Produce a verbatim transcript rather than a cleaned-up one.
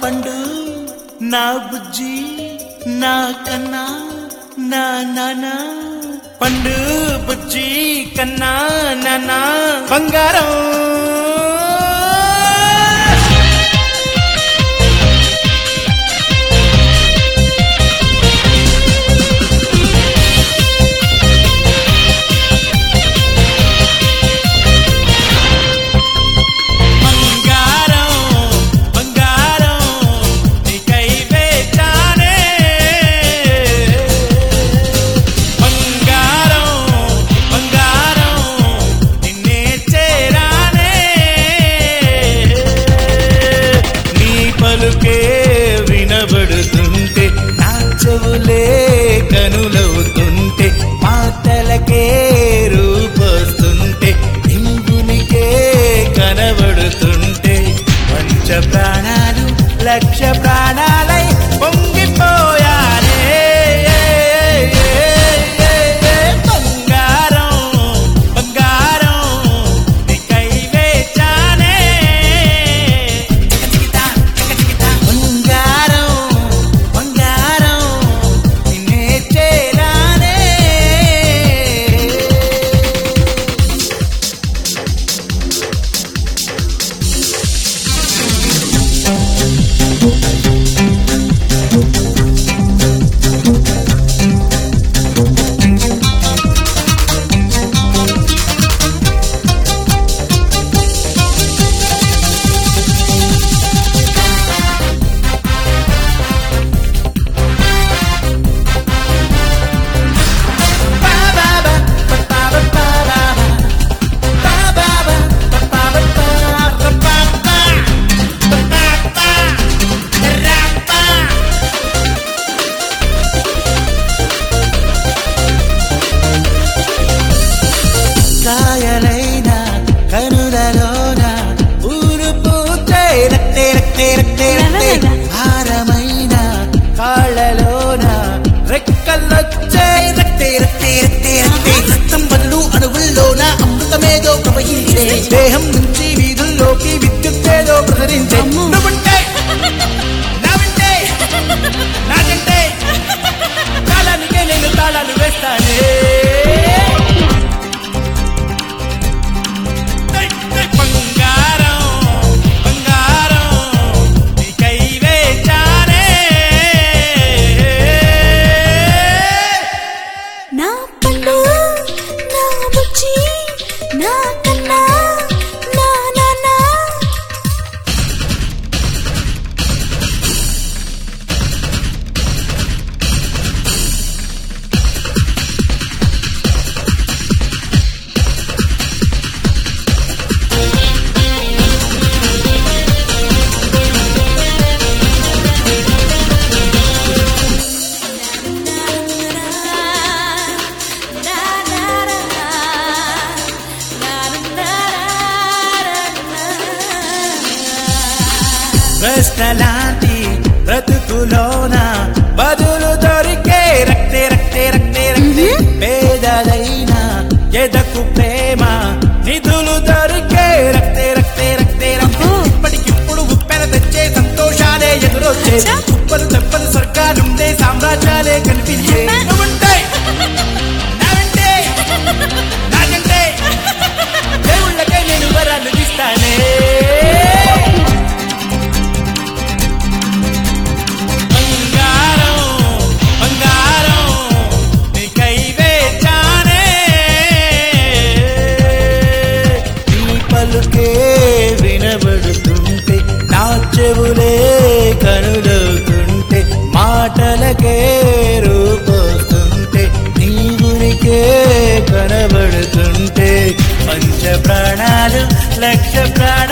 పండు నా బుజ్జి నా కన్నా నా నానా పండు బుజ్జి కన్నా నానా బంగారం వినబడుతుంటే నా చెవులే కనులవుతుంటే మాటలకే రూపొస్తుంటే ఇంగునికే కనబడుతుంటే పంచ ప్రాణాలు లక్ష ప్రాణాలై పొంగిపోయానే బంగారం బంగారం నీకై వేచానే కాయలైనా కనులలోన ఊరు పూచే రక్తే రక్తే రక్తే రక్తే హారమైన కాళ్ళలోన రెక్కలొచ్చే రక్తే రక్తే రక్తే రక్తే రక్తం బదులు అణువుల్లోన అమృతమేదో ప్రవహించే దేహం నుంచి వీధుల్లోకి విద్యుత్తేదో ప్రసరించే నువ్వుంటే నావుంటే నాకంటే కాలానికే నేను తాళాలు వేస్తానే ప్రశ్నలాంటి బ్రతుకులోన బదులు దొరికే రక్తే రక్తే రక్తే రక్తే పేదలైన ఎదకు ప్రేమ నిధులు దొరికే రక్తే రక్తే రక్తే రక్తే ఇప్పటికిప్పుడు ఉప్పెన తెచ్చే సంతోషాలే ఎదురొచ్చే ఉప్పలు తెప్పలు స్వర్గాలుండే సామ్రాజ్యాలే కనిపించే నువ్వుంటే నావంటే నాకంటే దేవుళ్ళకై నేను వరాలు ఇస్తానే వినబడుతుంటే నా చెవులే కనులవుతుంటే మాటలకే రూపొస్తుంటే నీవునికే కనబడుతుంటే పంచ ప్రాణాలు లక్ష ప్రాణాలు